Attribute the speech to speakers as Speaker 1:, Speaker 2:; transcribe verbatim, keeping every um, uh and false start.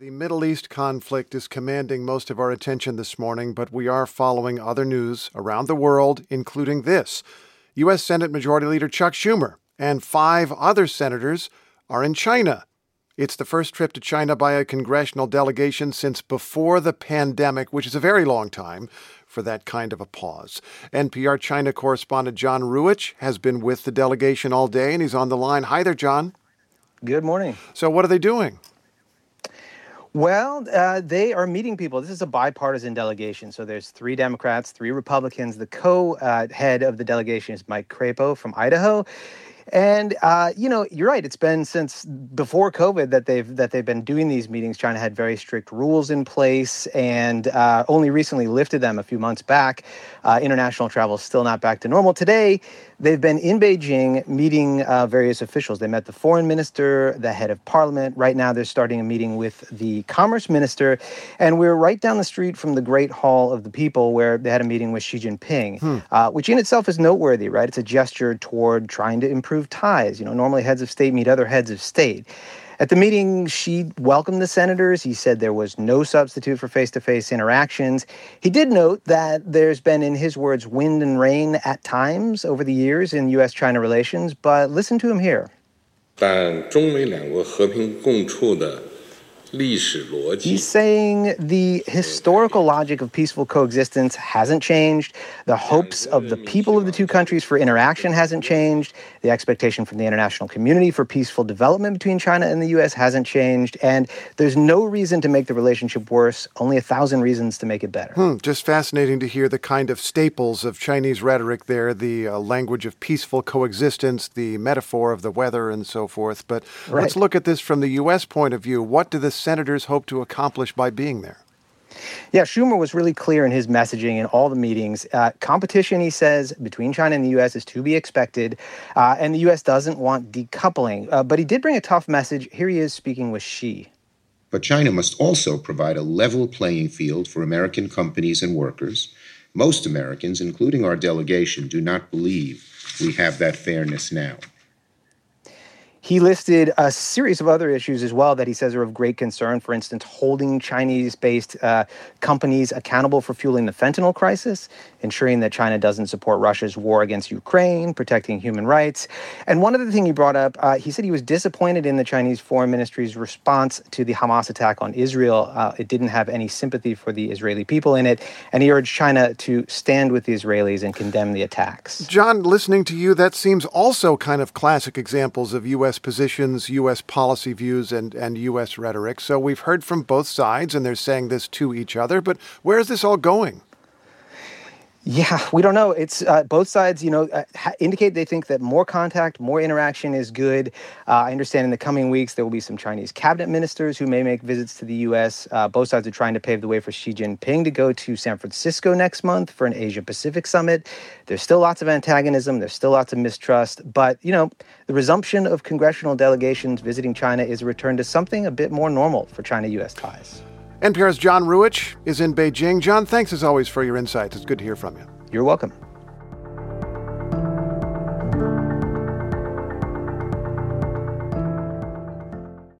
Speaker 1: The Middle East conflict is commanding most of our attention this morning, but we are following other news around the world, including this. U S. Senate Majority Leader Chuck Schumer and five other senators are in China. It's the first trip to China by a congressional delegation since before the pandemic, which is a very long time for that kind of a pause. N P R China correspondent John Ruwitch has been with the delegation all day, and he's on the line. Hi there, John.
Speaker 2: Good morning. So
Speaker 1: what are they doing?
Speaker 2: Well, uh, they are meeting people. This is a bipartisan delegation. So there's three Democrats, three Republicans. The co-head uh, of the delegation is Mike Crapo from Idaho. And, uh, you know, you're right. It's been since before COVID that they've that they've been doing these meetings. China had very strict rules in place and uh, only recently lifted them a few months back. Uh, international travel is still not back to normal. Today, they've been in Beijing meeting uh, various officials. They met the foreign minister, the head of parliament. Right now, they're starting a meeting with the commerce minister. And we're right down the street from the Great Hall of the People, where they had a meeting with Xi Jinping, hmm. uh, which in itself is noteworthy, right? It's a gesture toward trying to improve ties. You know, normally heads of state meet other heads of state. At the meeting, Xi welcomed the senators. He said there was no substitute for face-to-face interactions. He did note that there's been, in his words, wind and rain at times over the years in U S China relations, but listen to him here.
Speaker 3: 但中美两国和平共处的
Speaker 2: He's saying the historical logic of peaceful coexistence hasn't changed. The hopes of the people of the two countries for interaction hasn't changed. The expectation from the international community for peaceful development between China and the U S hasn't changed. And there's no reason to make the relationship worse, only a thousand reasons to make it better.
Speaker 1: Hmm, just fascinating to hear the kind of staples of Chinese rhetoric there, the uh, language of peaceful coexistence, the metaphor of the weather and so forth. But right. Let's look at this from the U S point of view. What do the senators hope to accomplish by being there?
Speaker 2: Yeah, Schumer was really clear in his messaging in all the meetings. Uh, competition, he says, between China and the U S is to be expected, uh, and the U S doesn't want decoupling. Uh, but he did bring a tough message. Here he is speaking with Xi.
Speaker 4: But China must also provide a level playing field for American companies and workers. Most Americans, including our delegation, do not believe we have that fairness now.
Speaker 2: He listed a series of other issues as well that he says are of great concern. For instance, holding Chinese-based uh, companies accountable for fueling the fentanyl crisis, ensuring that China doesn't support Russia's war against Ukraine, protecting human rights. And one other thing he brought up, uh, he said he was disappointed in the Chinese Foreign Ministry's response to the Hamas attack on Israel. Uh, it didn't have any sympathy for the Israeli people in it. And he urged China to stand with the Israelis and condemn the attacks.
Speaker 1: John, listening to you, that seems also kind of classic examples of U S positions, U S policy views, and, and U S rhetoric. So we've heard from both sides, and they're saying this to each other. But where is this all going?
Speaker 2: Yeah, we don't know. It's uh, both sides, you know, uh, ha- indicate they think that more contact, more interaction is good. Uh, I understand in the coming weeks there will be some Chinese cabinet ministers who may make visits to the U S. Uh, both sides are trying to pave the way for Xi Jinping to go to San Francisco next month for an Asia-Pacific summit. There's still lots of antagonism. There's still lots of mistrust. But, you know, the resumption of congressional delegations visiting China is a return to something a bit more normal for China-U S ties.
Speaker 1: N P R's John Ruwitch is in Beijing. John, thanks as always for your insights. It's good to hear from you.
Speaker 2: You're welcome.